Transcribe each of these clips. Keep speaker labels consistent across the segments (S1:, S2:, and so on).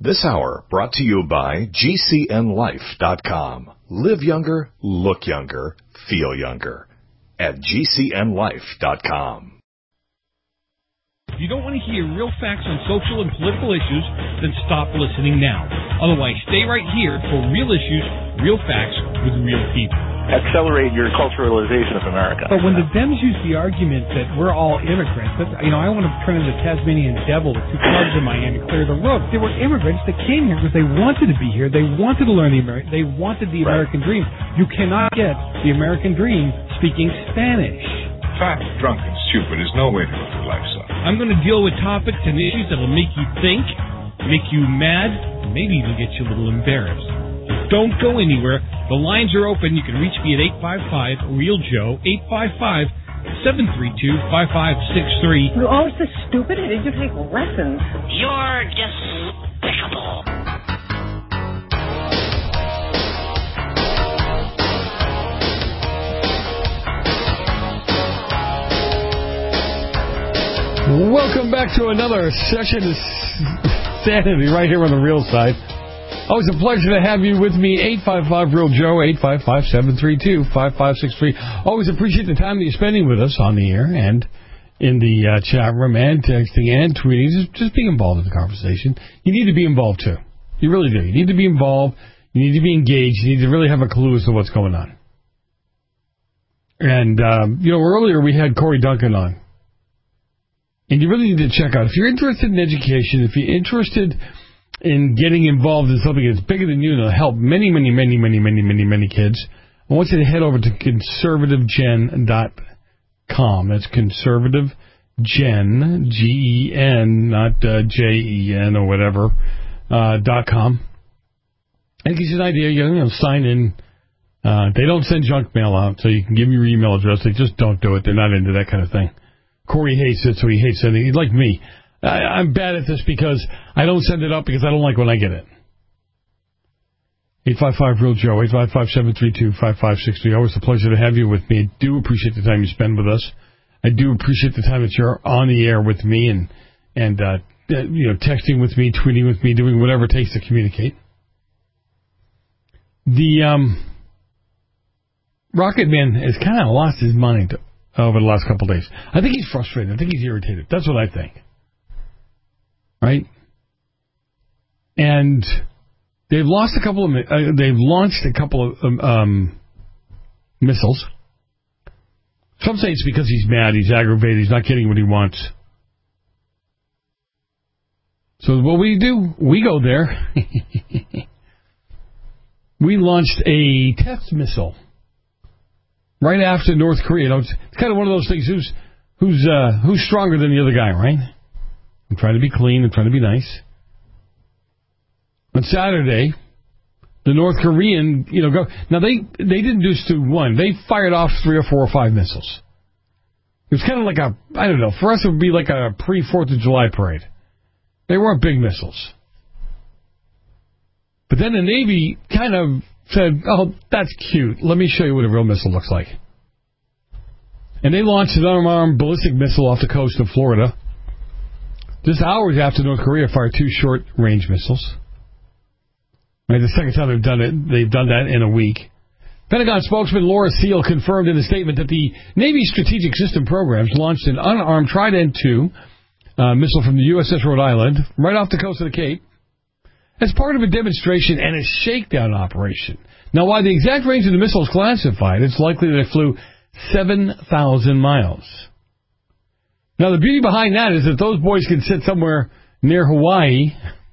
S1: This hour brought to you by GCNLife.com. Live younger, look younger, feel younger. At GCNLife.com.
S2: If you don't want to hear real facts on social and political issues, then stop listening now. Otherwise, stay right here for real issues, real facts with real people.
S3: Accelerate your culturalization of America.
S4: But when the Dems use the argument that we're all immigrants, that's, I want to turn into the Tasmanian devil with two clubs in my hand and clear the road. They were immigrants that came here because they wanted to be here. They wanted to learn they wanted the American dream. You cannot get the American dream speaking Spanish.
S5: Fat, drunk, and stupid is no way to live your life, son.
S2: I'm going to deal with topics and issues that'll make you think, make you mad, maybe even get you a little embarrassed. Don't go anywhere. The lines are open. You can reach me at 855-REAL-JOE, 855-732-5563.
S6: You're always so stupid. Did you take lessons?
S7: You're despicable.
S8: Welcome back to another session of Sanity right here on the Real Side. Always a pleasure to have you with me. 855-REAL-JOE, 855-732-5563. Always appreciate the time that you're spending with us on the air and in the chat room and texting and tweeting. Just being involved in the conversation. You need to be involved, too. You really do. You need to be involved. You need to be engaged. You need to really have a clue as to what's going on. And, earlier we had Corey Duncan on. And you really need to check out, if you're interested in education, if you're interested in getting involved in something that's bigger than you and it'll help many, many, many, many, many, many, many kids, I want you to head over to conservativegen.com. That's conservativegen, G-E-N, not J-E-N or whatever, .com. And it gives you an idea. You sign in. They don't send junk mail out, so you can give me your email address. They just don't do it. They're not into that kind of thing. Corey hates it, so he hates sending it. Like me. I'm bad at this because I don't send it up because I don't like when I get it. 855-REAL-JOE, 855-732-5563. Always a pleasure to have you with me. I do appreciate the time you spend with us. I do appreciate the time that you're on the air with me and texting with me, tweeting with me, doing whatever it takes to communicate. The Rocket Man has kind of lost his mind over the last couple of days. I think he's frustrated. I think he's irritated. That's what I think. Right? And they've launched a couple of missiles. Some say it's because he's mad, he's aggravated, he's not getting what he wants. So what we do, we go there. We launched a test missile right after North Korea. It's kind of one of those things. Who's stronger than the other guy, right? I'm trying to be clean. I'm trying to be nice. On Saturday, the North Korean, go. Now they didn't just do one. They fired off 3 or 4 or 5 missiles. It was kind of like I don't know. For us, it would be like a pre-4th of July parade. They weren't big missiles. But then the Navy kind of said, "Oh, that's cute. Let me show you what a real missile looks like." And they launched an unarmed ballistic missile off the coast of Florida. Just hours after North Korea fired 2 short-range missiles. Right, the second time they've done that in a week. Pentagon spokesman Laura Seal confirmed in a statement that the Navy's Strategic System Programs launched an unarmed Trident II missile from the USS Rhode Island right off the coast of the Cape as part of a demonstration and a shakedown operation. Now, while the exact range of the missile is classified, it's likely that it flew 7,000 miles. Now, the beauty behind that is that those boys can sit somewhere near Hawaii,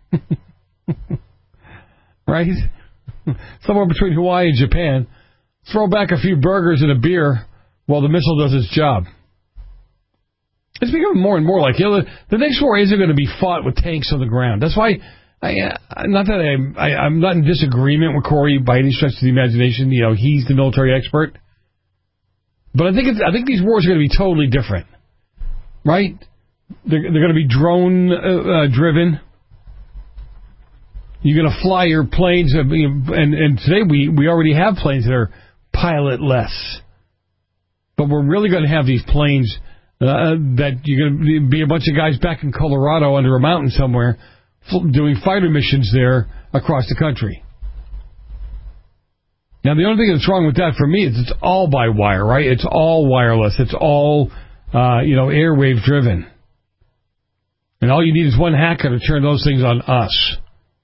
S8: right? Somewhere between Hawaii and Japan, throw back a few burgers and a beer while the missile does its job. It's becoming more and more like, the next war isn't going to be fought with tanks on the ground. That's why, I'm not in disagreement with Corey by any stretch of the imagination. He's the military expert. But I think these wars are going to be totally different. Right? They're going to be drone driven. You're going to fly your planes, and today we already have planes that are pilotless. But we're really going to have these planes that you're going to be a bunch of guys back in Colorado under a mountain somewhere doing fighter missions there across the country. Now, the only thing that's wrong with that for me is it's all by wire, right? It's all wireless. It's all, airwave driven. And all you need is one hacker to turn those things on us.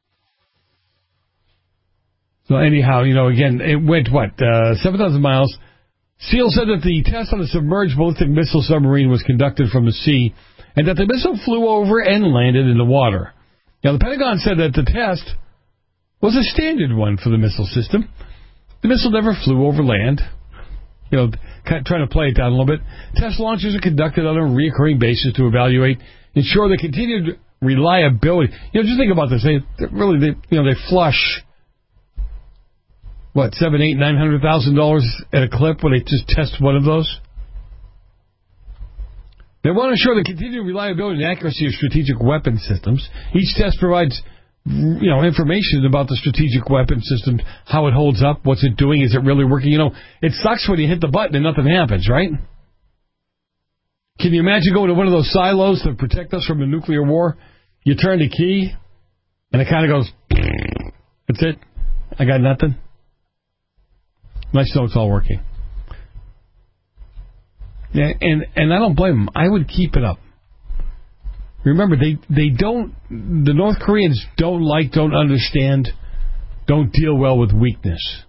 S8: So anyhow, again, it went, 7,000 miles. SEAL said that the test on the submerged ballistic missile submarine was conducted from the sea and that the missile flew over and landed in the water. Now, the Pentagon said that the test was a standard one for the missile system. The missile never flew over land. Kind of trying to play it down a little bit. Test launches are conducted on a recurring basis to ensure the continued reliability. Just think about this. They flush, $700,000, $900,000 at a clip when they just test one of those? They want to ensure the continued reliability and accuracy of strategic weapon systems. Each test provides information about the strategic weapon system, how it holds up, what's it doing, is it really working? It sucks when you hit the button and nothing happens, right? Can you imagine going to one of those silos that protect us from a nuclear war? You turn the key, and it kind of goes, that's it, I got nothing. Nice to know it's all working. Yeah, and I don't blame them. I would keep it up. Remember, the North Koreans don't understand, don't deal well with weakness.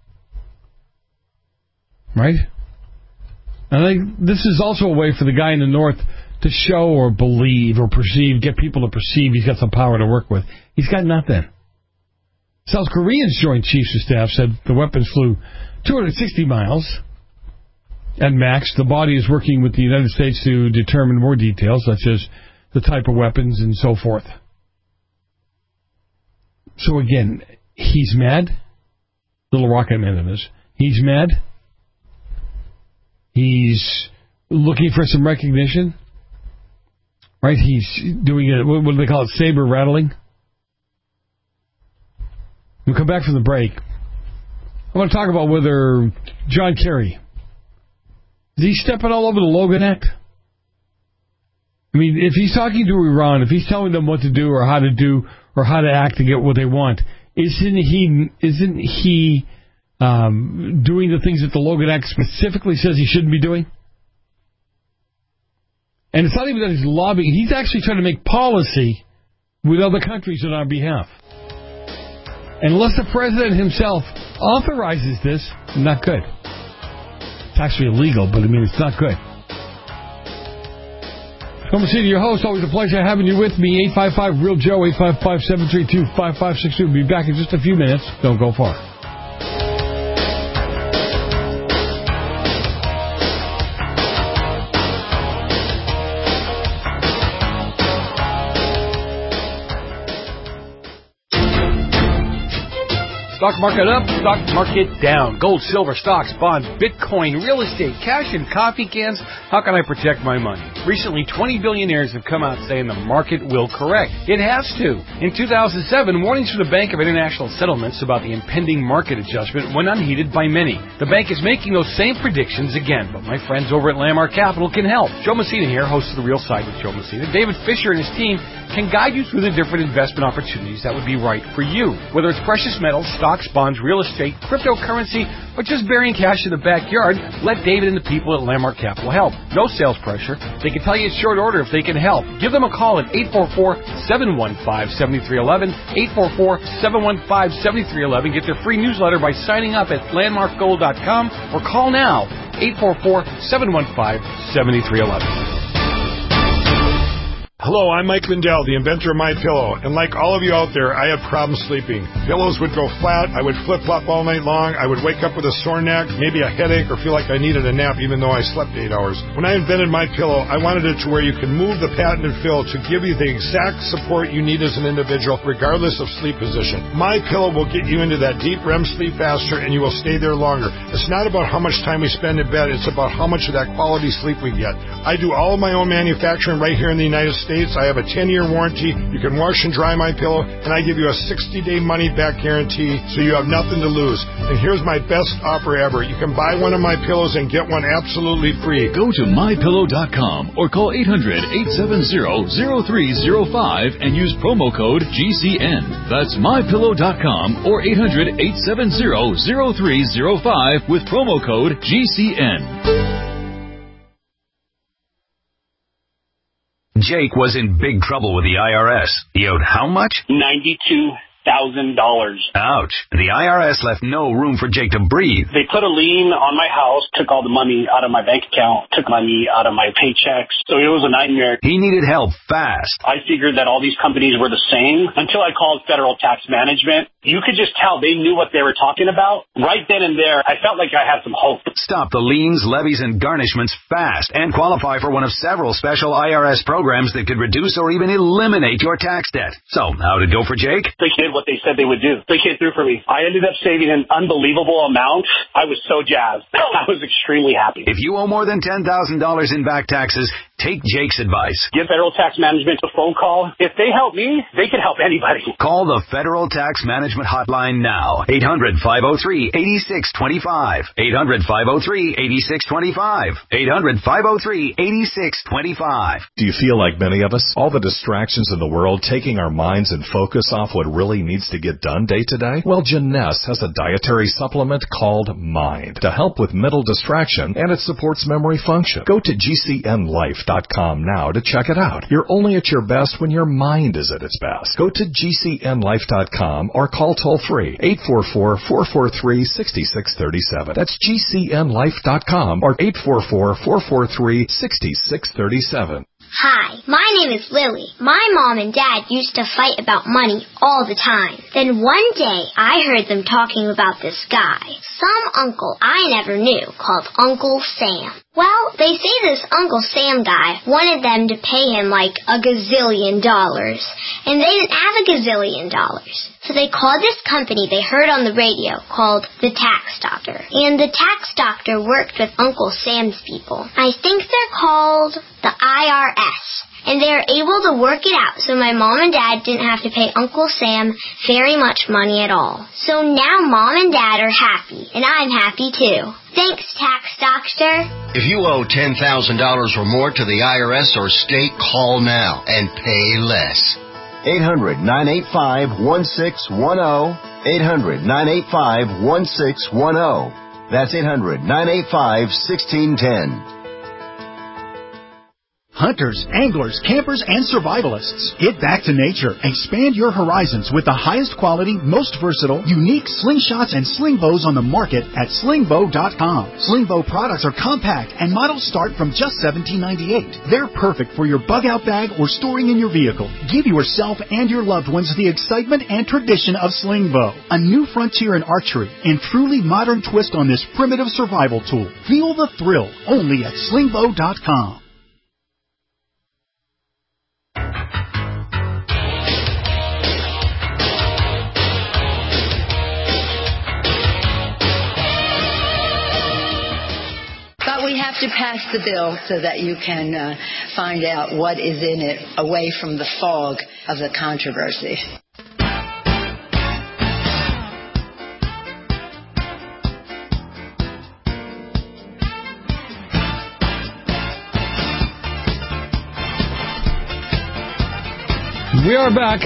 S8: Right? And I think this is also a way for the guy in the North to show or believe or perceive, get people to perceive he's got some power to work with. He's got nothing. South Korea's Joint Chiefs of Staff said the weapons flew 260 miles at max. The body is working with the United States to determine more details, such as the type of weapons and so forth. So again, he's mad. Little Rocket Man in this. He's mad. He's looking for some recognition. Right? He's doing it, what do they call it, saber rattling? We'll come back from the break. I want to talk about whether John Kerry, is he stepping all over the Logan Act? I mean, if he's talking to Iran, if he's telling them what to do or how to act to get what they want, isn't he doing the things that the Logan Act specifically says he shouldn't be doing? And it's not even that he's lobbying. He's actually trying to make policy with other countries on our behalf. And unless the president himself authorizes this, not good. It's actually illegal, but it's not good. Come and see your host. Always a pleasure having you with me. 855-REAL-JOE, 855-732-5562. We'll be back in just a few minutes. Don't go far. Stock market up, stock market down. Gold, silver, stocks, bonds, Bitcoin, real estate, cash, and coffee cans. How can I protect my money? Recently, 20 billionaires have come out saying the market will correct. It has to. In 2007, warnings from the Bank of International Settlements about the impending market adjustment went unheeded by many. The bank is making those same predictions again, but my friends over at Landmark Capital can help. Joe Messina here, host of The Real Side with Joe Messina. David Fisher and his team can guide you through the different investment opportunities that would be right for you. Whether it's precious metals, stocks, bonds, real estate, cryptocurrency, or just burying cash in the backyard, let David and the people at Landmark Capital help. No sales pressure. They can tell you at short order if they can help. Give them a call at 844-715-7311, 844-715-7311. Get their free newsletter by signing up at landmarkgold.com or call now, 844-715-7311.
S9: Hello, I'm Mike Lindell, the inventor of MyPillow, and like all of you out there, I had problems sleeping. Pillows would go flat, I would flip-flop all night long, I would wake up with a sore neck, maybe a headache, or feel like I needed a nap even though I slept 8 hours. When I invented MyPillow, I wanted it to where you can move the patented fill to give you the exact support you need as an individual, regardless of sleep position. MyPillow will get you into that deep REM sleep faster, and you will stay there longer. It's not about how much time we spend in bed, it's about how much of that quality sleep we get. I do all of my own manufacturing right here in the United States. States. I have a 10-year warranty. You can wash and dry my pillow, and I give you a 60-day money-back guarantee, so you have nothing to lose. And here's my best offer ever. You can buy one of my pillows and get one absolutely free.
S10: Go to mypillow.com or call 800-870-0305 and use promo code GCN. That's mypillow.com or 800-870-0305 with promo code GCN.
S11: Jake was in big trouble with the IRS. He owed how much?
S12: $92,000.
S11: Ouch. The IRS left no room for Jake to breathe.
S12: They put a lien on my house, took all the money out of my bank account, took money out of my paychecks. So it was a nightmare.
S11: He needed help fast.
S12: I figured that all these companies were the same until I called Federal Tax Management. You could just tell they knew what they were talking about. Right then and there, I felt like I had some hope.
S11: Stop the liens, levies, and garnishments fast and qualify for one of several special IRS programs that could reduce or even eliminate your tax debt. So, how'd it go for Jake?
S12: They did what they said they would do. They came through for me. I ended up saving an unbelievable amount. I was so jazzed. I was extremely happy.
S11: If you owe more than $10,000 in back taxes, take Jake's advice.
S12: Give Federal Tax Management a phone call. If they help me, they can help anybody.
S11: Call the Federal Tax Management Hotline now. 800-503-8625. 800-503-8625. 800-503-8625.
S1: Do you feel like many of us? All the distractions in the world taking our minds and focus off what really needs to get done day to day? Well, Janess has a dietary supplement called Mind to help with mental distraction, and it supports memory function. Go to GCNLife.com now to check it out. You're only at your best when your mind is at its best. Go to GCNLife.com or call toll-free 844-443-6637. That's GCNLife.com or 844-443-6637.
S13: Hi, my name is Lily. My mom and dad used to fight about money all the time. Then one day, I heard them talking about this guy, some uncle I never knew, called Uncle Sam. Well, they say this Uncle Sam guy wanted them to pay him like $1 gazillion, and they didn't have $1 gazillion. So they called this company they heard on the radio called the Tax Doctor. And the Tax Doctor worked with Uncle Sam's people. I think they're called the IRS. And they are able to work it out so my mom and dad didn't have to pay Uncle Sam very much money at all. So now mom and dad are happy, and I'm happy too. Thanks, Tax Doctor.
S14: If you owe $10,000 or more to the IRS or state, call now and pay less. 800-985-1610. 800-985-1610. That's 800-985-1610.
S15: Hunters, anglers, campers, and survivalists. Get back to nature. Expand your horizons with the highest quality, most versatile, unique slingshots and sling bows on the market at slingbow.com. Slingbow products are compact and models start from just $17.98. They're perfect for your bug-out bag or storing in your vehicle. Give yourself and your loved ones the excitement and tradition of Slingbow, a new frontier in archery and truly modern twist on this primitive survival tool. Feel the thrill only at slingbow.com.
S16: We have to pass the bill so that you can find out what is in it away from the fog of the controversy.
S8: We are back.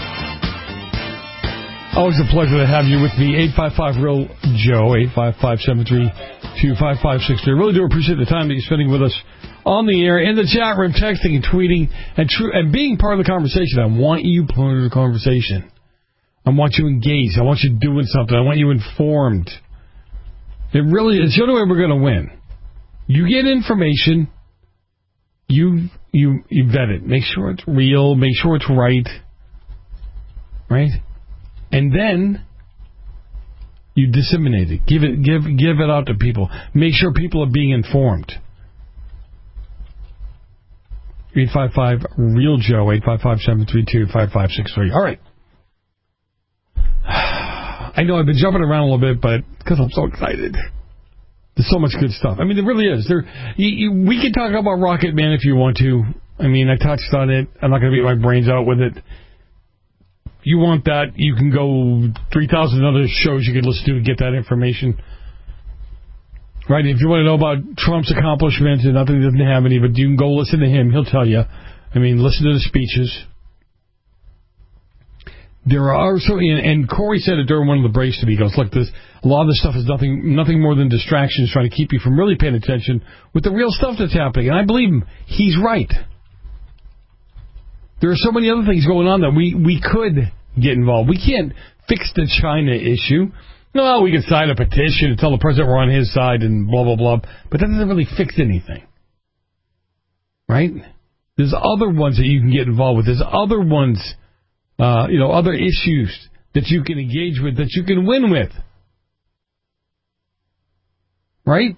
S8: Always a pleasure to have you with me. 855-REAL-JOE, 855-732-5563. I really do appreciate the time that you're spending with us on the air, in the chat room, texting and tweeting, and being part of the conversation. I want you part of the conversation. I want you engaged. I want you doing something. I want you informed. It really is the only way we're going to win. You get information. You vet it. Make sure it's real. Make sure it's right. Right? And then you disseminate it. Give it out to people. Make sure people are being informed. 855-REAL-JOE, 855-732-5563. All right. I know I've been jumping around a little bit, but because I'm so excited. There's so much good stuff. I mean, there really is. We can talk about Rocket Man if you want to. I mean, I touched on it. I'm not going to beat my brains out with it. You want that, you can go 3,000 other shows you can listen to get that information. Right? If you want to know about Trump's accomplishments and nothing, he doesn't have any, but you can go listen to him. He'll tell you. I mean, listen to the speeches. There are so, and Corey said it during one of the breaks to me. He goes, look, a lot of this stuff is nothing more than distractions trying to keep you from really paying attention with the real stuff that's happening. And I believe him. He's right. There are so many other things going on that we could get involved. We can't fix the China issue. No, we can sign a petition and tell the president we're on his side and blah, blah, blah. But that doesn't really fix anything. Right? There's other ones that you can get involved with. There's other ones, other issues that you can engage with, that you can win with. Right?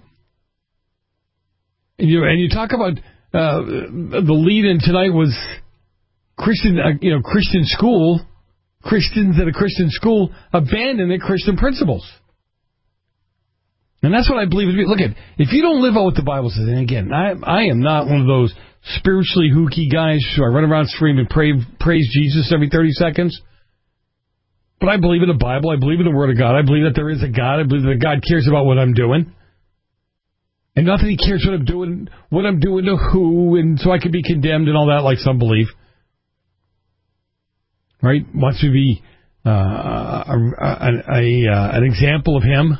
S8: And you talk about the lead-in tonight was Christian school. Christians at a Christian school abandon their Christian principles. And that's what I believe. Look if you don't live out what the Bible says, and again, I am not one of those spiritually hooky guys who I run around screaming praise Jesus every 30 seconds. But I believe in the Bible. I believe in the Word of God. I believe that there is a God. I believe that God cares about what I'm doing. And not that he cares what I'm doing to who, and so I can be condemned and all that like some believe. Right? Wants to be an example of him.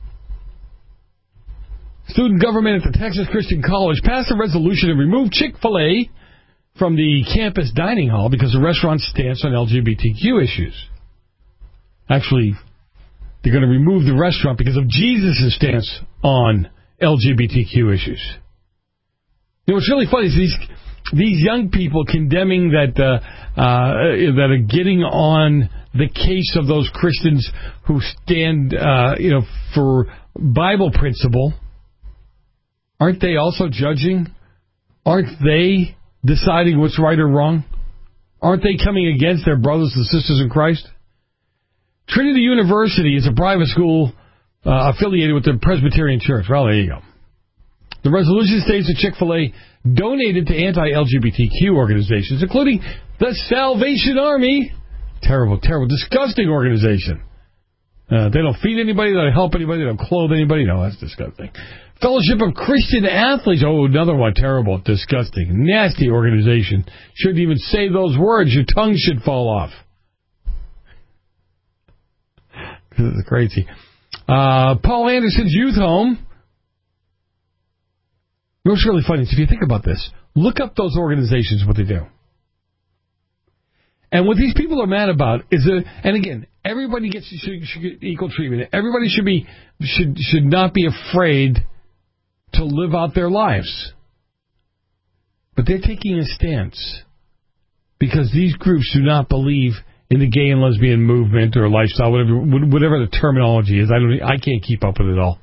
S8: Student government at the Texas Christian College passed a resolution to remove Chick-fil-A from the campus dining hall because the restaurant's stance on LGBTQ issues. Actually, they're going to remove the restaurant because of Jesus' stance on LGBTQ issues. You know, what's really funny is these young people condemning that are getting on the case of those Christians who stand, for Bible principle. Aren't they also judging? Aren't they deciding what's right or wrong? Aren't they coming against their brothers and sisters in Christ? Trinity University is a private school affiliated with the Presbyterian Church. Well, there you go. The resolution states that Chick-fil-A donated to anti-LGBTQ organizations, including the Salvation Army. Terrible, terrible, disgusting organization. They don't feed anybody, they don't help anybody, they don't clothe anybody. No, that's disgusting. Fellowship of Christian Athletes. Oh, another one. Terrible, disgusting, nasty organization. Shouldn't even say those words. Your tongue should fall off. This is crazy. Paul Anderson's Youth Home. You know what's really funny is if you think about this, look up those organizations, what they do. And what these people are mad about is and again, everybody should get equal treatment. Everybody should not be afraid to live out their lives. But they're taking a stance because these groups do not believe in the gay and lesbian movement or lifestyle, whatever the terminology is. I can't keep up with it all.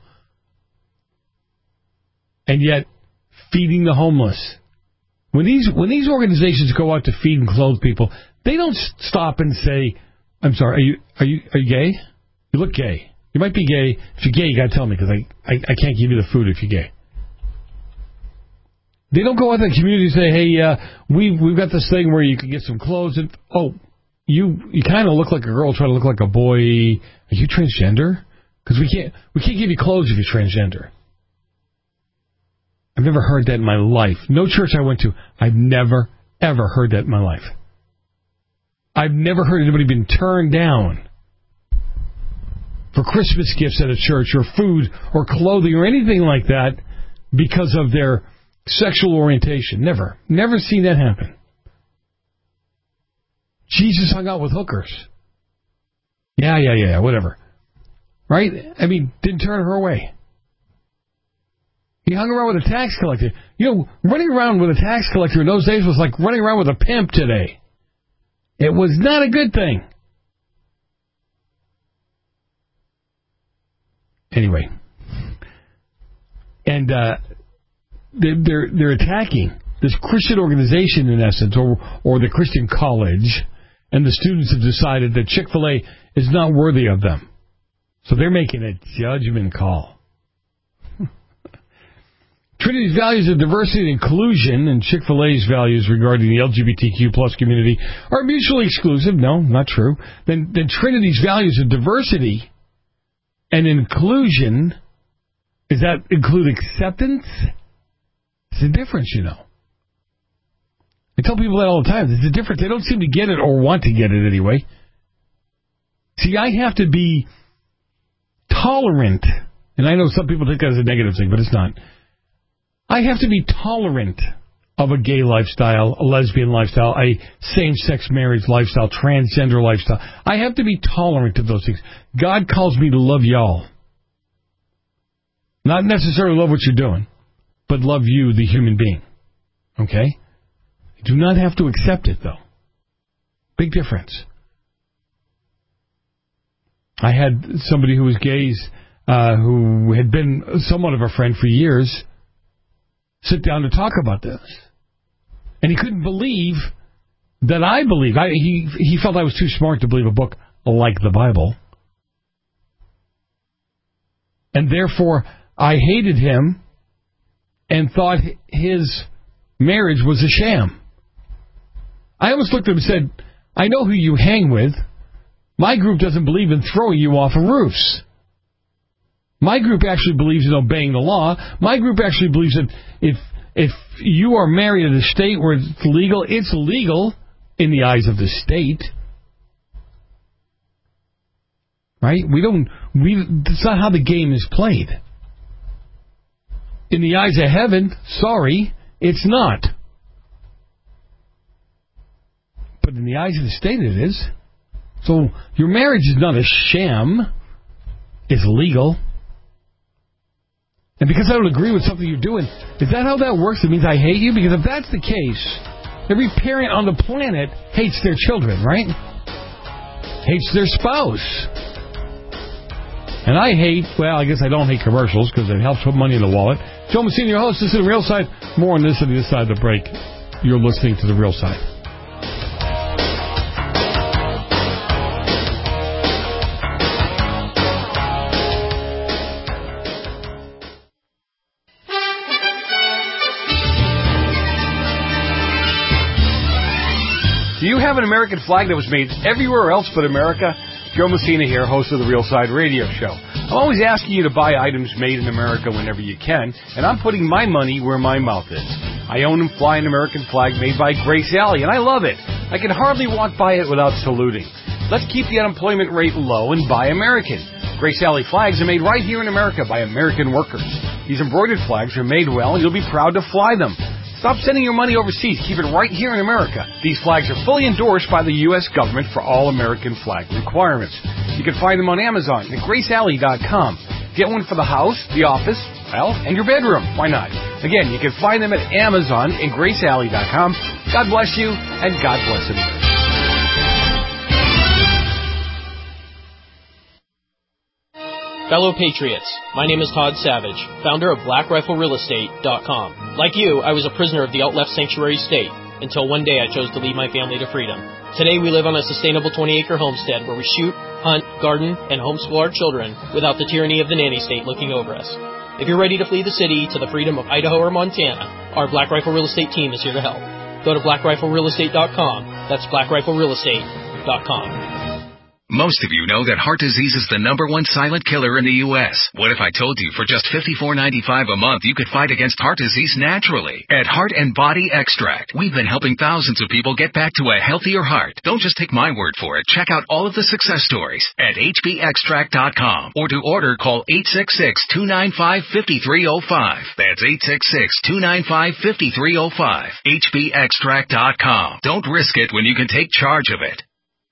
S8: And yet, feeding the homeless. When these organizations go out to feed and clothe people, they don't stop and say, "I'm sorry, are you gay? You look gay. You might be gay. If you're gay, you got to tell me because I can't give you the food if you're gay." They don't go out to the community and say, "Hey, we've got this thing where you can get some clothes and you kind of look like a girl trying to look like a boy. Are you transgender? Because we can't give you clothes if you're transgender." I've never heard that in my life. No church I went to, I've never, ever heard that in my life. I've never heard anybody being turned down for Christmas gifts at a church or food or clothing or anything like that because of their sexual orientation. Never. Never seen that happen. Jesus hung out with hookers. Yeah, whatever. Right? I mean, didn't turn her away. He hung around with a tax collector. You know, running around with a tax collector in those days was like running around with a pimp today. It was not a good thing. Anyway. And they're attacking this Christian organization, in essence, or the Christian college, and the students have decided that Chick-fil-A is not worthy of them. So they're making a judgment call. Trinity's values of diversity and inclusion and Chick-fil-A's values regarding the LGBTQ plus community are mutually exclusive. No, not true. Then Trinity's values of diversity and inclusion, does that include acceptance? It's a difference, you know. I tell people that all the time. There's a difference. They don't seem to get it or want to get it anyway. See, I have to be tolerant. And I know some people think that's a negative thing, but it's not. I have to be tolerant of a gay lifestyle, a lesbian lifestyle, a same-sex marriage lifestyle, transgender lifestyle. I have to be tolerant of those things. God calls me to love y'all. Not necessarily love what you're doing, but love you, the human being. Okay? You do not have to accept it, though. Big difference. I had somebody who was gay, who had been somewhat of a friend for years, sit down to talk about this. And he couldn't believe that I believed. He felt I was too smart to believe a book like the Bible. And therefore, I hated him and thought his marriage was a sham. I almost looked at him and said, I know who you hang with. My group doesn't believe in throwing you off of roofs. My group actually believes in obeying the law. My group actually believes that if you are married in a state where it's legal in the eyes of the state. Right? That's not how the game is played. In the eyes of heaven, sorry, it's not. But in the eyes of the state, it is. So your marriage is not a sham. It's legal. And because I don't agree with something you're doing, is that how that works? It means I hate you? Because if that's the case, every parent on the planet hates their children, right? Hates their spouse. And I guess I don't hate commercials because it helps put money in the wallet. Joe Messina, your host. This is The Real Side. More on this on the other side of the break. You're listening to The Real Side.
S17: Do you have an American flag that was made everywhere else but America? Joe Messina here, host of The Real Side Radio Show. I'm always asking you to buy items made in America whenever you can, and I'm putting my money where my mouth is. I own and fly an American flag made by Grace Alley, and I love it. I can hardly walk by it without saluting. Let's keep the unemployment rate low and buy American. Grace Alley flags are made right here in America by American workers. These embroidered flags are made well, and you'll be proud to fly them. Stop sending your money overseas. Keep it right here in America. These flags are fully endorsed by the U.S. government for all American flag requirements. You can find them on Amazon at GraceAlley.com. Get one for the house, the office, and your bedroom. Why not? Again, you can find them at Amazon and GraceAlley.com. God bless you, and God bless America.
S18: Fellow Patriots, my name is Todd Savage, founder of BlackRifleRealEstate.com. Like you, I was a prisoner of the out-left sanctuary state, until one day I chose to lead my family to freedom. Today we live on a sustainable 20-acre homestead where we shoot, hunt, garden, and homeschool our children without the tyranny of the nanny state looking over us. If you're ready to flee the city to the freedom of Idaho or Montana, our Black Rifle Real Estate team is here to help. Go to BlackRifleRealEstate.com. That's BlackRifleRealEstate.com.
S19: Most of you know that heart disease is the #1 silent killer in the U.S. What if I told you for just $54.95 a month you could fight against heart disease naturally? At Heart and Body Extract, we've been helping thousands of people get back to a healthier heart. Don't just take my word for it. Check out all of the success stories at hbextract.com, or to order, call 866-295-5305. That's 866-295-5305. hbextract.com. Don't risk it when you can take charge of it.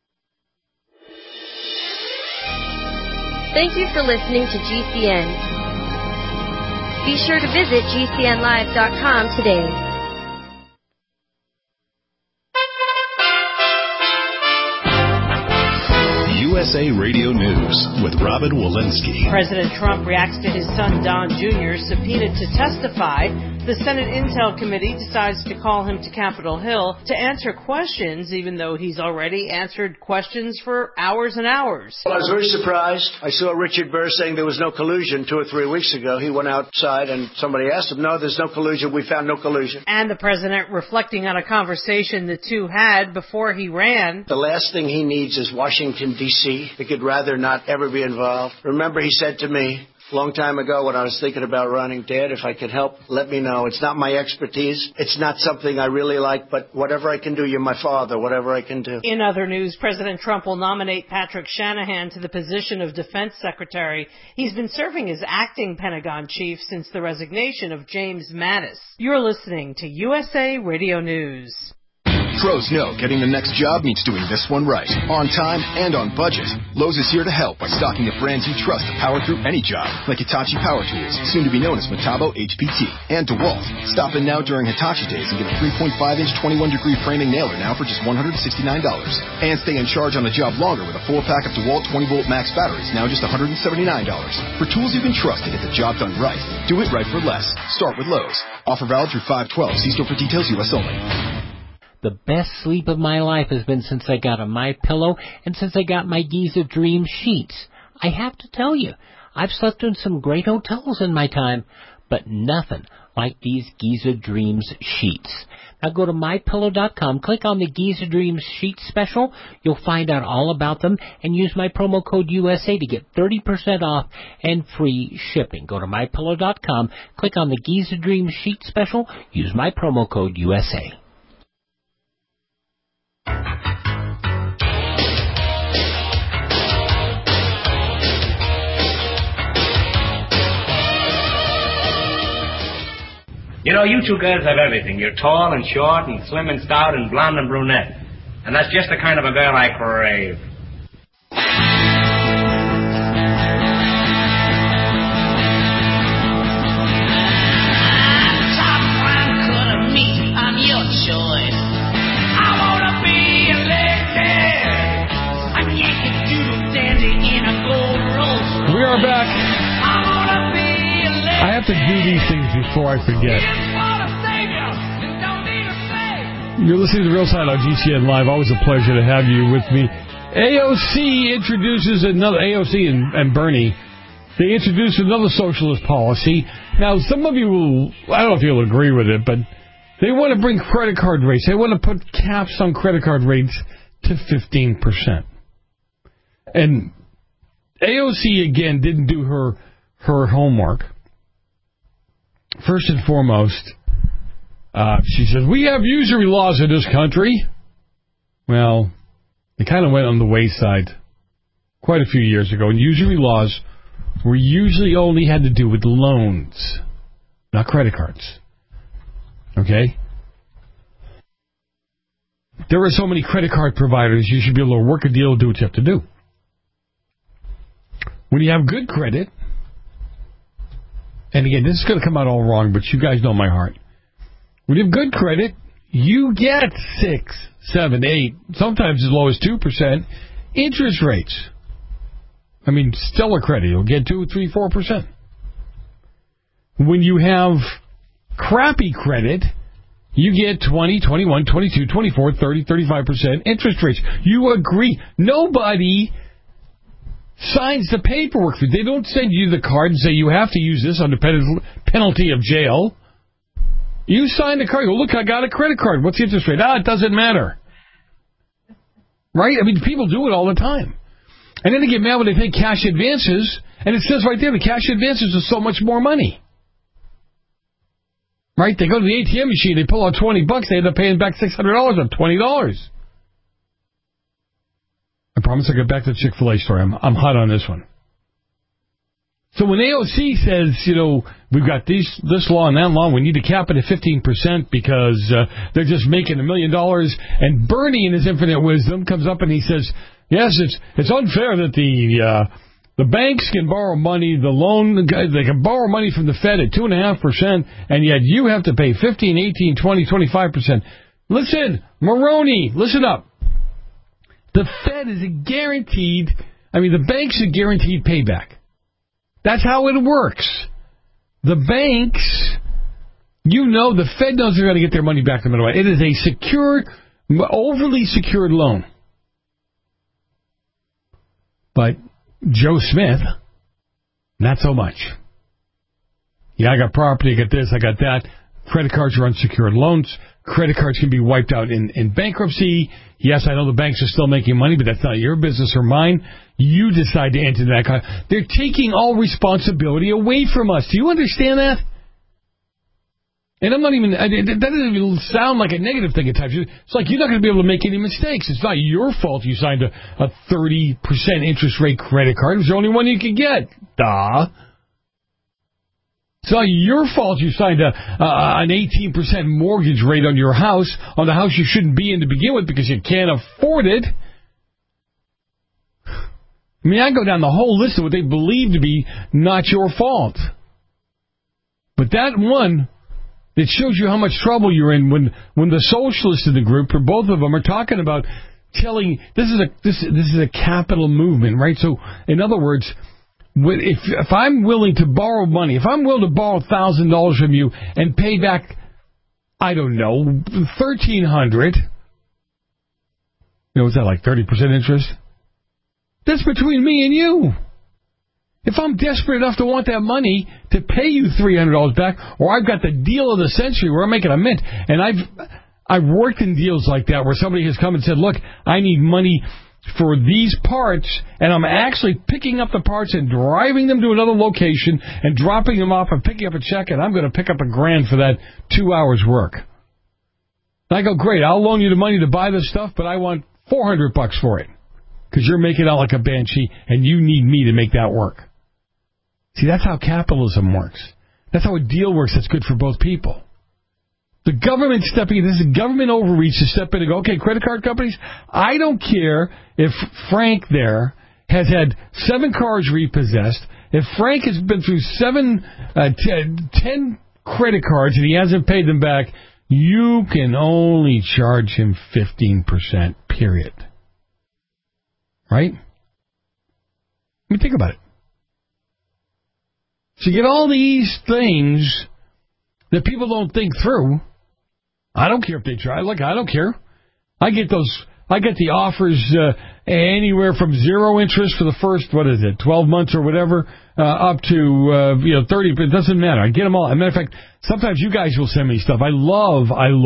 S20: Thank you for listening to GCN. Be sure to visit GCNlive.com today.
S1: USA Radio News with Robin Walensky.
S21: President Trump reacts to his son Don Jr. subpoenaed to testify The Senate Intel Committee decides to call him to Capitol Hill to answer questions, even though he's already answered questions for hours and hours.
S22: Well, I was very surprised. I saw Richard Burr saying there was no collusion 2 or 3 weeks ago. He went outside and somebody asked him, no, there's no collusion. We found no collusion.
S21: And the president reflecting on a conversation the two had before he ran.
S22: The last thing he needs is Washington, D.C. He could rather not ever be involved. Remember, he said to me, a long time ago when I was thinking about running, Dad, if I could help, let me know. It's not my expertise. It's not something I really like, but whatever I can do, you're my father, whatever I can do.
S21: In other news, President Trump will nominate Patrick Shanahan to the position of Defense Secretary. He's been serving as acting Pentagon chief since the resignation of James Mattis. You're listening to USA Radio News.
S23: Pros know getting the next job means doing this one right, on time and on budget. Lowe's is here to help by stocking the brands you trust to power through any job, like Hitachi Power Tools, soon to be known as Metabo HPT, and DeWalt. Stop in now during Hitachi Days and get a 3.5-inch 21-degree framing nailer now for just $169. And stay in charge on the job longer with a full pack of DeWalt 20-volt max batteries, now just $179. For tools you can trust to get the job done right, do it right for less. Start with Lowe's. Offer valid through 5/12. See store for details, U.S. only.
S24: The best sleep of my life has been since I got a MyPillow and since I got my Giza Dream sheets. I have to tell you, I've slept in some great hotels in my time, but nothing like these Giza Dreams sheets. Now go to MyPillow.com, click on the Giza Dreams sheet special. You'll find out all about them and use my promo code USA to get 30% off and free shipping. Go to MyPillow.com, click on the Giza Dreams sheet special, use my promo code USA.
S25: You know, you two girls have everything. You're tall and short and slim and stout and blonde and brunette. And that's just the kind of a girl I crave.
S7: Top line cut of meat, I'm your choice. I wanna be a lady. I'm Yankee Doodle Dandy in a gold roast.
S8: We are back.
S7: I wanna be a lady.
S8: I have to do these things before I forget. You're listening to The Real Side on GCN Live. Always a pleasure to have you with me. AOC introduces another, AOC and Bernie, they introduced another socialist policy. Now, some of you will, I don't know if you'll agree with it, but they want to bring credit card rates. They want to put caps on credit card rates to 15%. And AOC, again, didn't do her homework. First and foremost, she says, we have usury laws in this country. Well, they kind of went on the wayside quite a few years ago. And usury laws were usually only had to do with loans, not credit cards. Okay? There are so many credit card providers, you should be able to work a deal, do what you have to do. When you have good credit, and again, this is going to come out all wrong, but you guys know my heart. When you have good credit, you get 6, 7, 8, sometimes as low as 2% interest rates. I mean, stellar credit, you'll get 2, 3, 4%. When you have crappy credit, you get 20, 21, 22, 24, 30, 35% interest rates. You agree. Nobody signs the paperwork. They don't send you the card and say you have to use this under penalty of jail. You sign the card. Go, look, I got a credit card. What's the interest rate? It doesn't matter. Right? I mean, people do it all the time. And then they get mad when they take cash advances, and it says right there, the cash advances are so much more money. Right? They go to the ATM machine, they pull out $20, they end up paying back $600 on $20. I promise I'll get back to the Chick-fil-A story. I'm hot on this one. So when AOC says, you know, we've got this law and that law, we need to cap it at 15% because they're just making $1 million, and Bernie, in his infinite wisdom, comes up and he says, yes, it's unfair that the banks can borrow money, they can borrow money from the Fed at 2.5%, and yet you have to pay 15, 18, 20, 25%. Listen, Maroney, listen up. The Fed is the banks are guaranteed payback. That's how it works. The banks You know the Fed knows they're going to get their money back no matter what. It is a secured, overly secured loan. But Joe Smith, not so much. Yeah, I got property, I got this, I got that. Credit cards are unsecured loans. Credit cards can be wiped out in bankruptcy. Yes, I know the banks are still making money, but that's not your business or mine. You decide to enter that. They're taking all responsibility away from us. Do you understand that? And I'm not even, that doesn't even sound like a negative thing at times. It's like you're not going to be able to make any mistakes. It's not your fault you signed a 30% interest rate credit card. It was the only one you could get. Duh. It's not your fault you signed an 18% mortgage rate on your house, on the house you shouldn't be in to begin with because you can't afford it. I mean, I go down the whole list of what they believe to be not your fault. But that one, it shows you how much trouble you're in when the socialists in the group, or both of them, are talking about telling, this is a capital movement, right? So, in other words, if I'm willing to borrow money, if I'm willing to borrow $1,000 from you and pay back, I don't know, $1,300, what's that, like 30% interest? That's between me and you. If I'm desperate enough to want that money to pay you $300 back, or I've got the deal of the century where I'm making a mint, and I've worked in deals like that where somebody has come and said, look, I need money for these parts, and I'm actually picking up the parts and driving them to another location and dropping them off and picking up a check, and I'm going to pick up $1,000 for that 2 hours work. And I go, great, I'll loan you the money to buy this stuff, but I want $400 for it because you're making out like a banshee, and you need me to make that work. See, that's how capitalism works. That's how a deal works that's good for both people. The government stepping in, this is government overreach to step in and go, okay, credit card companies, I don't care if Frank there has had 7 cars repossessed, if Frank has been through 10 credit cards and he hasn't paid them back, you can only charge him 15%, period. Right? I mean, think about it. So you get all these things that people don't think through. I don't care if they try. Look, I don't care. I get the offers anywhere from 0 interest for the first, 12 months or whatever, up to 30. It doesn't matter. I get them all. As a matter of fact, sometimes you guys will send me stuff. I love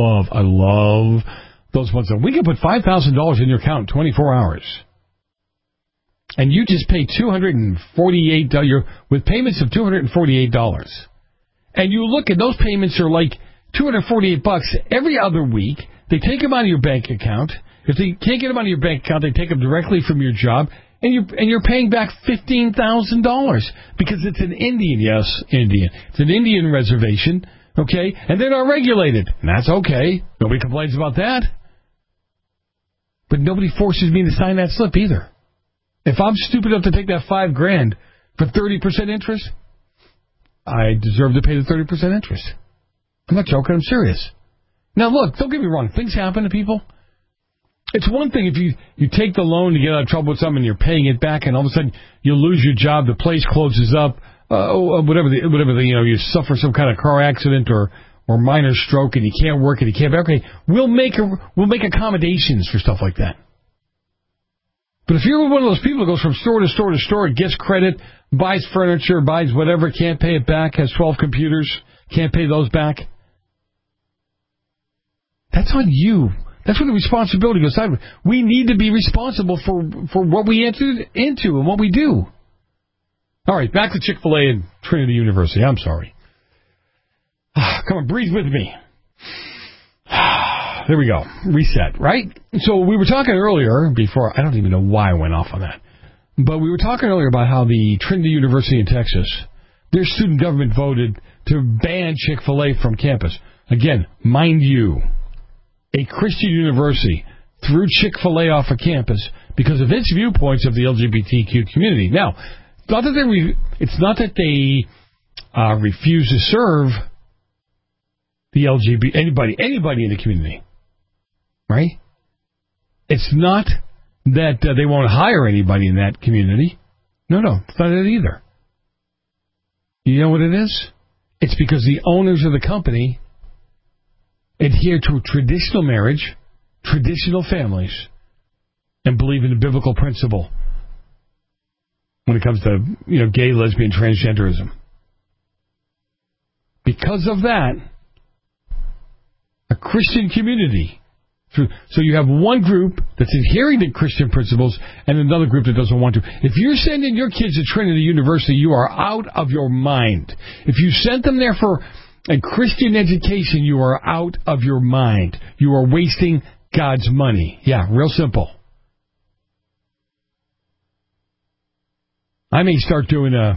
S8: those ones. We can put $5,000 in your account in 24 hours. And you just pay $248 with payments of $248. And you look at those payments are like $248 every other week. They take them out of your bank account. If they can't get them out of your bank account, they take them directly from your job, and you're paying back $15,000 because it's an Indian. Yes, Indian. It's an Indian reservation, okay, and they're not regulated, and that's okay. Nobody complains about that. But nobody forces me to sign that slip either. If I'm stupid enough to take that $5,000 for 30% interest, I deserve to pay the 30% interest. I'm not joking. I'm serious. Now, look, don't get me wrong. Things happen to people. It's one thing if you take the loan to get out of trouble with something and you're paying it back, and all of a sudden you lose your job, the place closes up, you suffer some kind of car accident or minor stroke, and you can't work and you can't. Okay, we'll make accommodations for stuff like that. But if you're one of those people who goes from store to store to store, gets credit, buys furniture, buys whatever, can't pay it back, has 12 computers, can't pay those back, that's on you. That's where the responsibility goes sideways. We need to be responsible for what we entered into and what we do. All right, back to Chick-fil-A and Trinity University. I'm sorry. Come on, breathe with me. There we go. Reset, right? So we were talking earlier, before, I don't even know why I went off on that, but we were talking earlier about how the Trinity University in Texas, their student government voted to ban Chick-fil-A from campus. Again, mind you, a Christian university threw Chick-fil-A off of campus because of its viewpoints of the LGBTQ community. Now, it's not that they refuse to serve the anybody in the community, right? It's not that they won't hire anybody in that community. No, it's not it either. You know what it is? It's because the owners of the company adhere to traditional marriage, traditional families, and believe in the biblical principle when it comes to, gay, lesbian, transgenderism. Because of that, a Christian community. So you have one group that's adhering to Christian principles and another group that doesn't want to. If you're sending your kids to Trinity University, you are out of your mind. If you sent them there for a Christian education, you are out of your mind. You are wasting God's money. Yeah, real simple. I may start doing all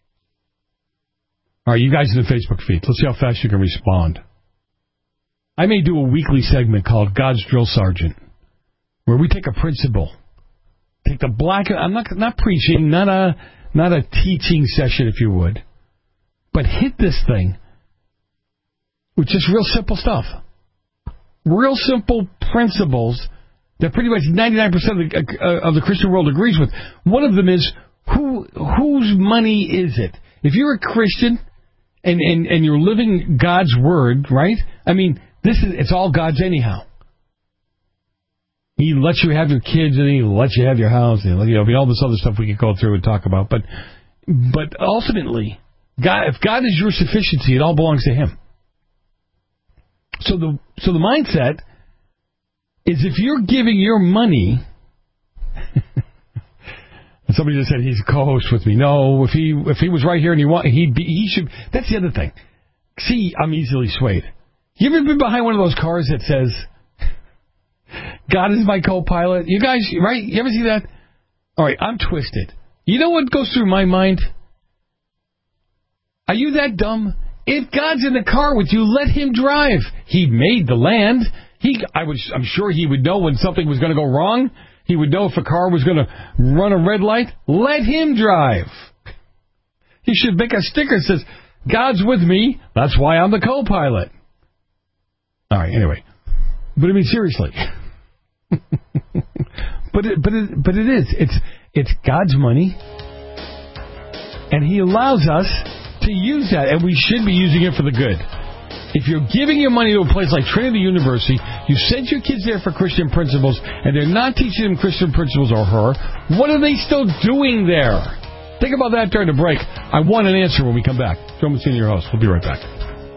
S8: right, you guys in the Facebook feed, let's see how fast you can respond. I may do a weekly segment called God's Drill Sergeant, where we take a principle, take the black. I'm not preaching, not a teaching session, if you would, but hit this thing with just real simple stuff, real simple principles that pretty much 99% of the Christian world agrees with. One of them is whose money is it? If you're a Christian and you're living God's word, right? I mean. It's all God's anyhow. He lets you have your kids and He lets you have your house and all this other stuff we could go through and talk about. But ultimately, if God is your sufficiency, it all belongs to Him. So the mindset is if you're giving your money, and somebody just said he's a co-host with me. No, if he was right here and he should. That's the other thing. See, I'm easily swayed. You ever been behind one of those cars that says, God is my co-pilot? You guys, right? You ever see that? All right, I'm twisted. You know what goes through my mind? Are you that dumb? If God's in the car with you, let Him drive. He made the land. I'm sure He would know when something was going to go wrong. He would know if a car was going to run a red light. Let Him drive. He should make a sticker that says, God's with me. That's why I'm the co-pilot. All right, anyway. But I mean, seriously. but it is. It's God's money. And He allows us to use that. And we should be using it for the good. If you're giving your money to a place like Trinity University, you sent your kids there for Christian principles, and they're not teaching them Christian principles or her, what are they still doing there? Think about that during the break. I want an answer when we come back. Joe Messina, your host. We'll be right back.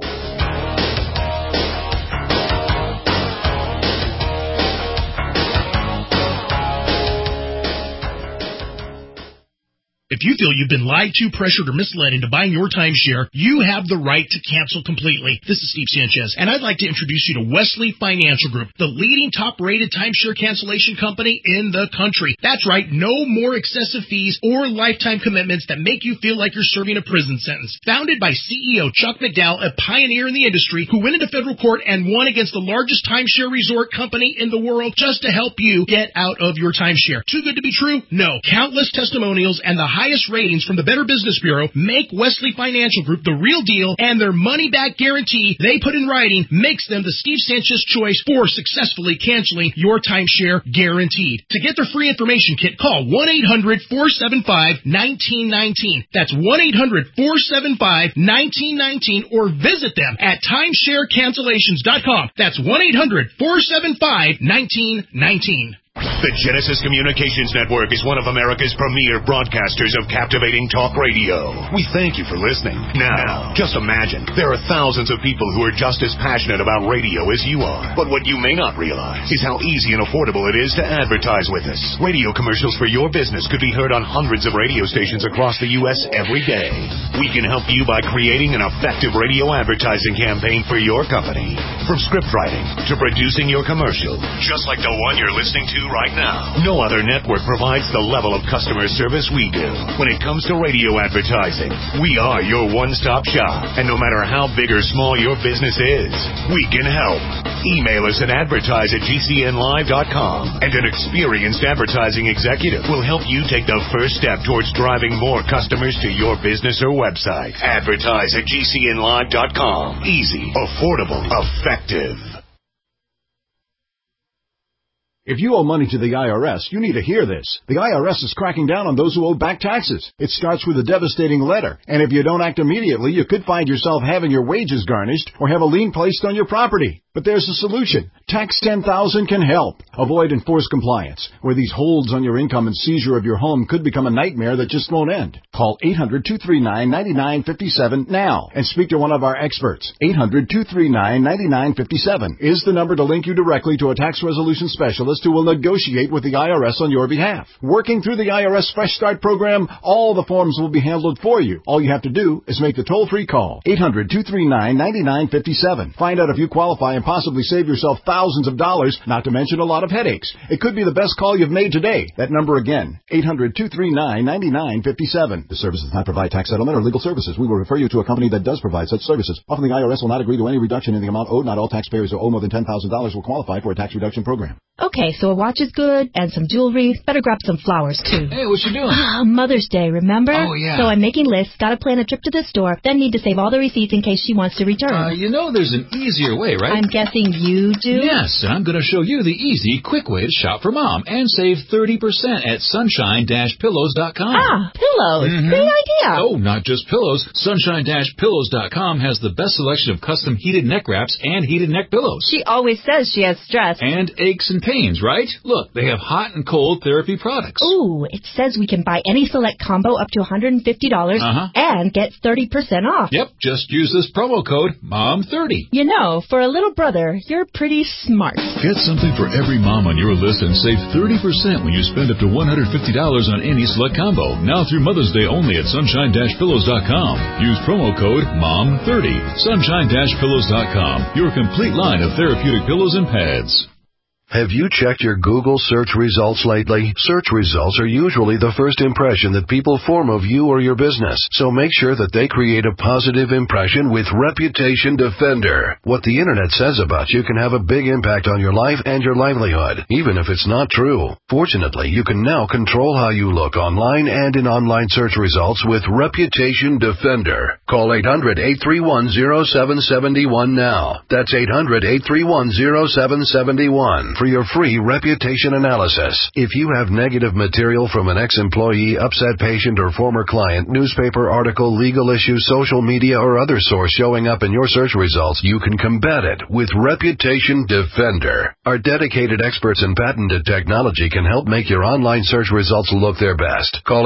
S2: If you feel you've been lied to, pressured, or misled into buying your timeshare, you have the right to cancel completely. This is Steve Sanchez, and I'd like to introduce you to Wesley Financial Group, the leading top-rated timeshare cancellation company in the country. That's right, no more excessive fees or lifetime commitments that make you feel like you're serving a prison sentence. Founded by CEO Chuck McDowell, a pioneer in the industry who went into federal court and won against the largest timeshare resort company in the world just to help you get out of your timeshare. Too good to be true? No. Countless testimonials and the highest ratings from the Better Business Bureau make Wesley Financial Group the real deal, and their money-back guarantee they put in writing makes them the Steve Sanchez choice for successfully canceling your timeshare guaranteed. To get their free information kit, call 1-800-475-1919. That's 1-800-475-1919, or visit them at timesharecancellations.com. That's 1-800-475-1919.
S3: The Genesis Communications Network is one of America's premier broadcasters of captivating talk radio. We thank you for listening. Now, just imagine, there are thousands of people who are just as passionate about radio as you are. But what you may not realize is how easy and affordable it is to advertise with us. Radio commercials for your business could be heard on hundreds of radio stations across the U.S. every day. We can help you by creating an effective radio advertising campaign for your company. From script writing to producing your commercial, just like the one you're listening to right now. No other network provides the level of customer service we do. When it comes to radio advertising, we are your one-stop shop. And no matter how big or small your business is, we can help. Email us at advertise@gcnlive.com, and an experienced advertising executive will help you take the first step towards driving more customers to your business or website. Advertise@gcnlive.com. Easy, affordable, effective.
S4: If you owe money to the IRS, you need to hear this. The IRS is cracking down on those who owe back taxes. It starts with a devastating letter, and if you don't act immediately, you could find yourself having your wages garnished or have a lien placed on your property. But there's a solution. Tax 10,000 can help. Avoid enforced compliance, where these holds on your income and seizure of your home could become a nightmare that just won't end. Call 800-239-9957 now and speak to one of our experts. 800-239-9957 is the number to link you directly to a tax resolution specialist who will negotiate with the IRS on your behalf. Working through the IRS Fresh Start program, all the forms will be handled for you. All you have to do is make the toll-free call. 800-239-9957. Find out if you qualify and possibly save yourself thousands of dollars, not to mention a lot of headaches. It could be the best call you've made today. That number again, 800-239-9957. This service does not provide tax settlement or legal services. We will refer you to a company that does provide such services. Often the IRS will not agree to any reduction in the amount owed. Not all taxpayers who owe more than $10,000 will qualify for a tax reduction program.
S5: Okay, so a watch is good, and some jewelry. Better grab some flowers, too.
S6: Hey, what you doing?
S5: Mother's Day, remember?
S6: Oh, yeah.
S5: So I'm making lists, gotta plan a trip to the store, then need to save all the receipts in case she wants to return.
S6: You know there's an easier way, right?
S5: I'm guessing you do?
S6: Yes, and I'm going to show you the easy, quick way to shop for Mom and save 30% at sunshine-pillows.com.
S5: Ah, pillows.
S6: Mm-hmm.
S5: Great idea.
S6: Oh, not just pillows. Sunshine-pillows.com has the best selection of custom heated neck wraps and heated neck pillows.
S5: She always says she has stress.
S6: And aches and pains, right? Look, they have hot and cold therapy products.
S5: Ooh, it says we can buy any select combo up to $150 and get 30% off.
S6: Yep, just use this promo code MOM30.
S5: You know, for a little brother, you're pretty smart.
S9: Get something for every mom on your list and save 30% when you spend up to $150 on any select combo. Now through Mother's Day only at sunshine-pillows.com. Use promo code MOM30. Sunshine-pillows.com. Your complete line of therapeutic pillows and pads.
S10: Have you checked your Google search results lately? Search results are usually the first impression that people form of you or your business, so make sure that they create a positive impression with Reputation Defender. What the internet says about you can have a big impact on your life and your livelihood, even if it's not true. Fortunately, you can now control how you look online and in online search results with Reputation Defender. Call 800-831-0771 now. That's 800-831-0771. For your free reputation analysis. If you have negative material from an ex-employee, upset patient, or former client, newspaper article, legal issue, social media, or other source showing up in your search results, you can combat it with Reputation Defender. Our dedicated experts in patented technology can help make your online search results look their best. Call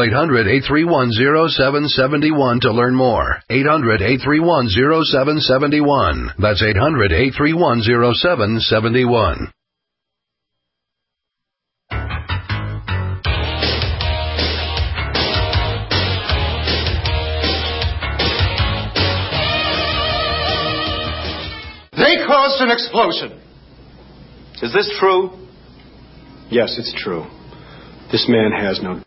S10: 800-831-0771 to learn more. 800-831-0771. That's 800-831-0771.
S12: They caused an explosion. Is this true?
S26: Yes, it's true. This man has no...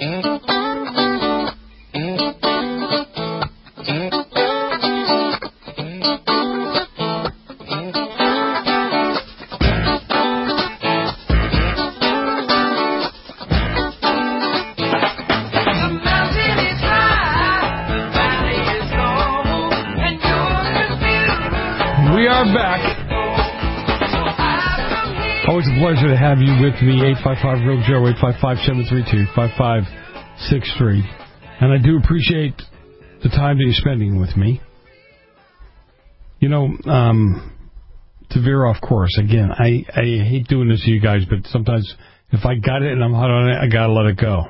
S8: We are back. Always a pleasure to have you with me. 855-REAL-JOE, 855-732-5563. And I do appreciate the time that you're spending with me. You know, to veer off course, again, I hate doing this to you guys, but sometimes if I got it and I'm hot on it, I got to let it go.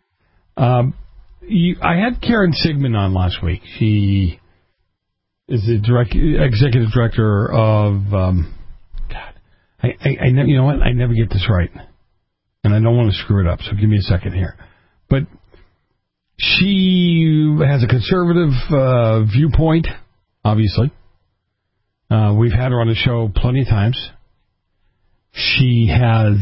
S8: I had Karen Sigmund on last week. She is the executive director of... I never, you know what? I never get this right, and I don't want to screw it up. So give me a second here. But she has a conservative viewpoint, obviously. We've had her on the show plenty of times. She has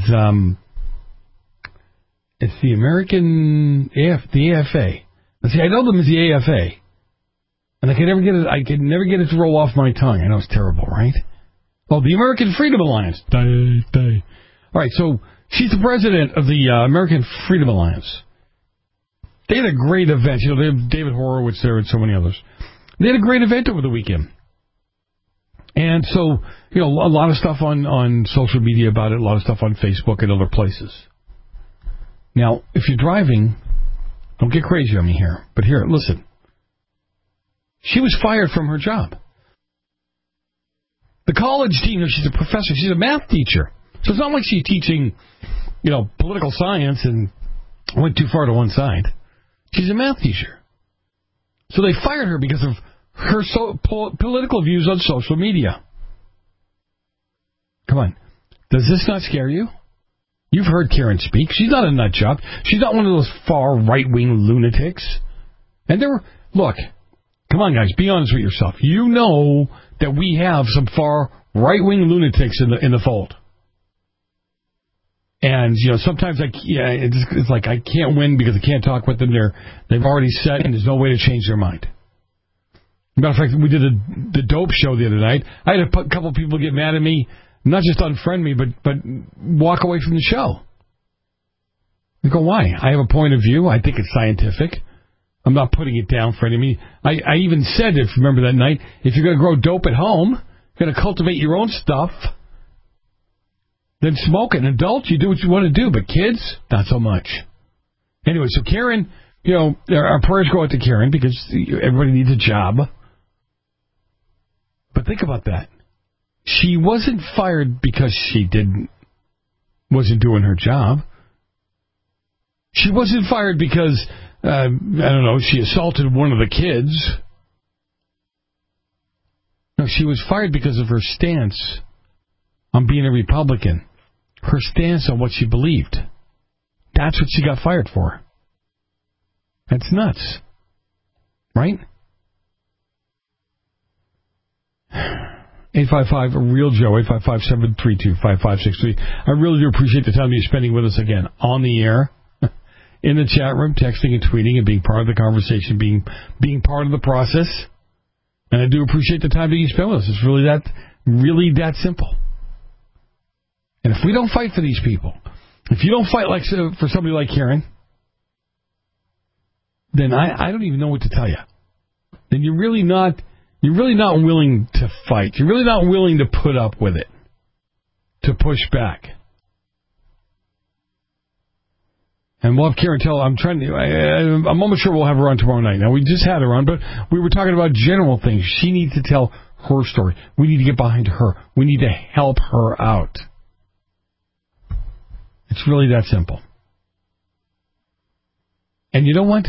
S8: it's the American the AFA. See, I know them as the AFA, and I can never get it to roll off my tongue. I know it's terrible, right? Oh, the American Freedom Alliance. All right, so she's the president of the American Freedom Alliance. They had a great event. You know, they have David Horowitz there and so many others. They had a great event over the weekend. And so, you know, a lot of stuff on social media about it, a lot of stuff on Facebook and other places. Now, if you're driving, don't get crazy on me here, but here, listen. She was fired from her job. The college team, she's a professor. She's a math teacher. So it's not like she's teaching, political science and went too far to one side. She's a math teacher. So they fired her because of her political views on social media. Come on. Does this not scare you? You've heard Karen speak. She's not a nut job. She's not one of those far right-wing lunatics. And look, come on, guys, be honest with yourself. You know that we have some far right-wing lunatics in the fold. And, sometimes it's like I can't win because I can't talk with them. They've already set, and there's no way to change their mind. Matter of fact, we did the dope show the other night. I had a couple of people get mad at me, not just unfriend me, but walk away from the show. They go, why? I have a point of view. I think it's scientific. I'm not putting it down for any. I even said, if you remember that night, if you're going to grow dope at home, you're going to cultivate your own stuff, then smoke it. An adult, you do what you want to do, but kids, not so much. Anyway, so Karen, our prayers go out to Karen because everybody needs a job. But think about that. She wasn't fired because she wasn't doing her job. She wasn't fired because, she assaulted one of the kids. No, she was fired because of her stance on being a Republican. Her stance on what she believed. That's what she got fired for. That's nuts. Right? 855-REAL-JOE, 855-732-5563. I really do appreciate the time you're spending with us again on the air, in the chat room, texting and tweeting and being part of the conversation, being part of the process. And I do appreciate the time that you spend with us. It's really that simple. And if we don't fight for these people, if you don't fight for somebody like Karen, then I don't even know what to tell you. Then you're really not willing to fight. You're really not willing to put up with it, to push back. And we'll have Karen tell. I'm almost sure we'll have her on tomorrow night. Now, we just had her on, but we were talking about general things. She needs to tell her story. We need to get behind her. We need to help her out. It's really that simple. And you know what?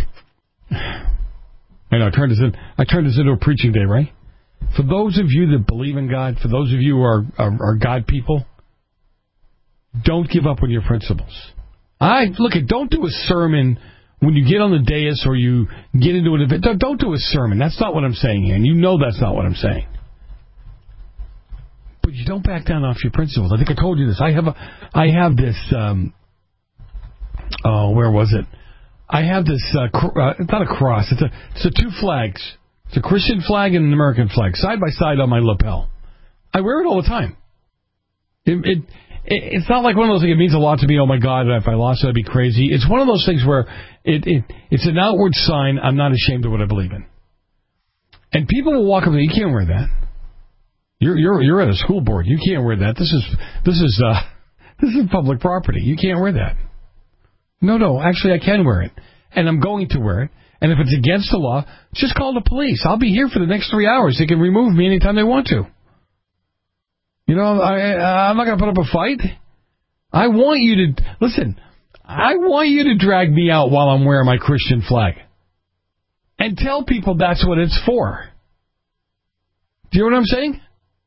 S8: I know, I turned this into a preaching day, right? For those of you that believe in God, for those of you who are God people, don't give up on your principles. Don't do a sermon when you get on the dais or you get into an event. Don't do a sermon. That's not what I'm saying here, and you know that's not what I'm saying. But you don't back down off your principles. I think I told you this. I have this. Where was it? I have this. It's not a cross. It's a two flags. It's a Christian flag and an American flag, side by side on my lapel. I wear it all the time. It's not like one of those things. It means a lot to me. Oh my God! If I lost it, I'd be crazy. It's one of those things where it's an outward sign. I'm not ashamed of what I believe in. And people will walk up and say, "You can't wear that. You're at a school board. You can't wear that. This is public property. You can't wear that." No, actually I can wear it. And I'm going to wear it. And if it's against the law, just call the police. I'll be here for the next 3 hours. They can remove me anytime they want to. I'm not going to put up a fight. I want you to drag me out while I'm wearing my Christian flag. And tell people that's what it's for. Do you know what I'm saying?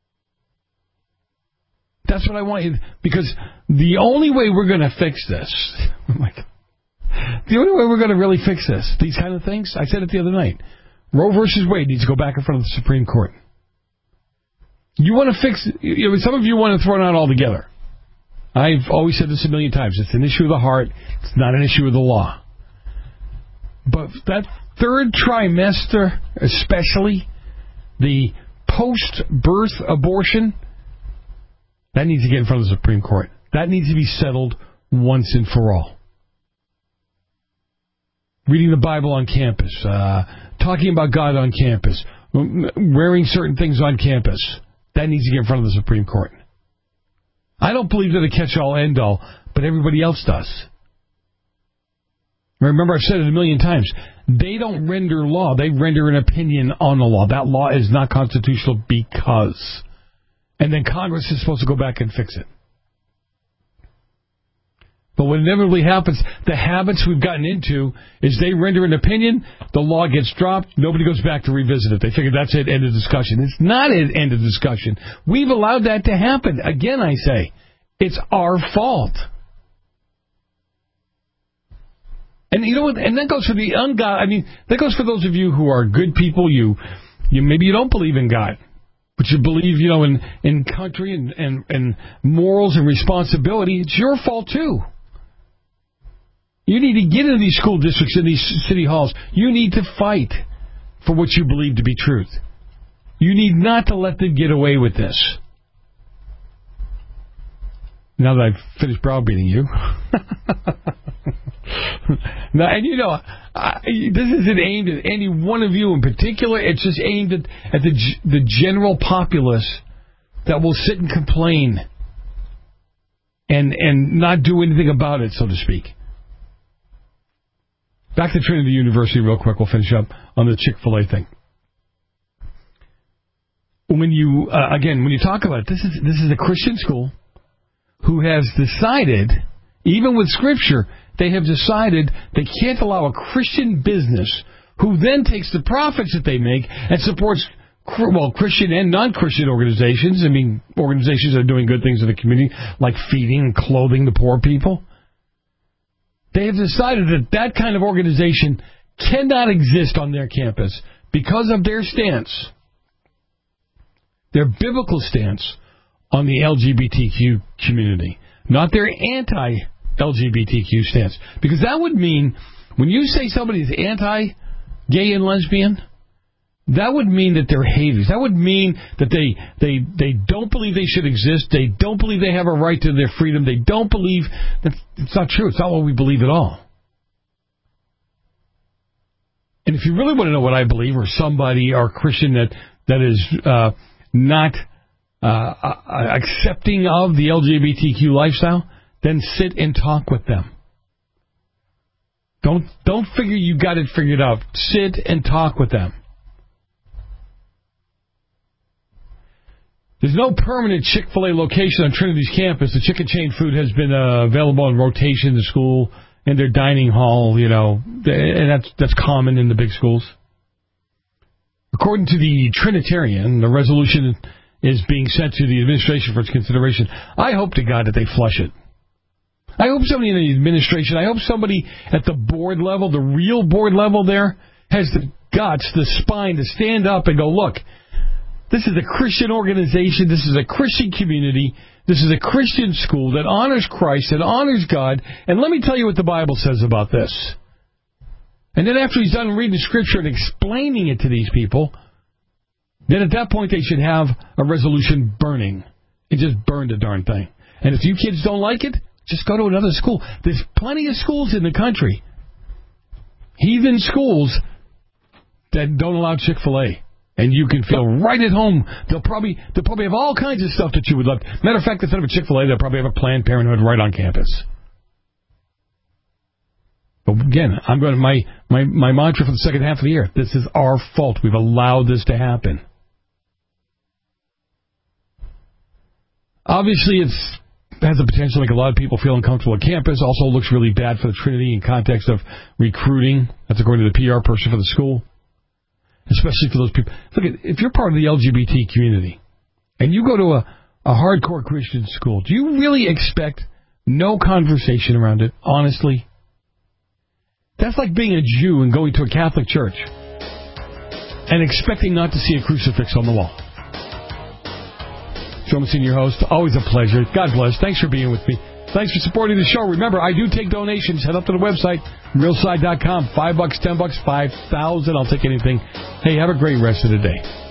S8: That's what I want you to, because the only way we're going to fix this, the only way we're going to really fix this, these kind of things, I said it the other night, Roe versus Wade needs to go back in front of the Supreme Court. You want to fix, some of you want to throw it out altogether. I've always said this a million times. It's an issue of the heart. It's not an issue of the law. But that third trimester, especially, the post-birth abortion, that needs to get in front of the Supreme Court. That needs to be settled once and for all. Reading the Bible on campus, talking about God on campus, wearing certain things on campus, that needs to get in front of the Supreme Court. I don't believe they're the catch-all, end-all, but everybody else does. Remember, I've said it a million times. They don't render law. They render an opinion on the law. That law is not constitutional because And then Congress is supposed to go back and fix it. But what inevitably happens, the habits we've gotten into is they render an opinion, the law gets dropped, nobody goes back to revisit it. They figure that's it, end of discussion. It's not an end of discussion. We've allowed that to happen. Again, I say, it's our fault. And you know what? And that goes for the ungodly. I mean, that goes for those of you who are good people. You maybe you don't believe in God, but you believe, in country and morals and responsibility. It's your fault too. You need to get into these school districts and these city halls. You need to fight for what you believe to be truth. You need not to let them get away with this. Now that I've finished browbeating you. Now, and this isn't aimed at any one of you in particular. It's just aimed at the general populace that will sit and complain and not do anything about it, so to speak. Back to Trinity University real quick. We'll finish up on the Chick-fil-A thing. When you talk about it, this is a Christian school who has decided, even with Scripture, they have decided they can't allow a Christian business who then takes the profits that they make and supports, Christian and non-Christian organizations. I mean, organizations that are doing good things in the community, like feeding and clothing the poor people. They have decided that kind of organization cannot exist on their campus because of their stance, their biblical stance on the LGBTQ community, not their anti-LGBTQ stance. Because that would mean, when you say somebody is anti-gay and lesbian, that would mean that they're haters. That would mean that they don't believe they should exist. They don't believe they have a right to their freedom. They don't believe that it's not true. It's not what we believe at all. And if you really want to know what I believe, or somebody, or a Christian that is not accepting of the LGBTQ lifestyle, then sit and talk with them. Don't figure you got it figured out. Sit and talk with them. There's no permanent Chick-fil-A location on Trinity's campus. The chicken chain food has been available on rotation in the school and their dining hall, and that's common in the big schools. According to the Trinitarian, the resolution is being sent to the administration for its consideration. I hope to God that they flush it. I hope somebody in the administration, I hope somebody at the board level, the real board level there, has the guts, the spine to stand up and go, look, this is a Christian organization. This is a Christian community. This is a Christian school that honors Christ, that honors God. And let me tell you what the Bible says about this. And then after he's done reading Scripture and explaining it to these people, then at that point they should have a resolution burning. And just burn the darn thing. And if you kids don't like it, just go to another school. There's plenty of schools in the country, heathen schools, that don't allow Chick-fil-A. And you can feel right at home. They'll probably have all kinds of stuff that you would love. Matter of fact, instead of a Chick-fil-A, they'll probably have a Planned Parenthood right on campus. But again, I'm going to my mantra for the second half of the year. This is our fault. We've allowed this to happen. Obviously, it has the potential to make a lot of people feel uncomfortable at campus. Also looks really bad for the Trinity in context of recruiting. That's according to the PR person for the school. Especially for those people. Look, if you're part of the LGBT community and you go to a hardcore Christian school, do you really expect no conversation around it, honestly? That's like being a Jew and going to a Catholic church and expecting not to see a crucifix on the wall. Joe Messina, your host. Always a pleasure. God bless. Thanks for being with me. Thanks for supporting the show. Remember, I do take donations. Head up to the website, realside.com. $5, $10, $5,000. I'll take anything. Hey, have a great rest of the day.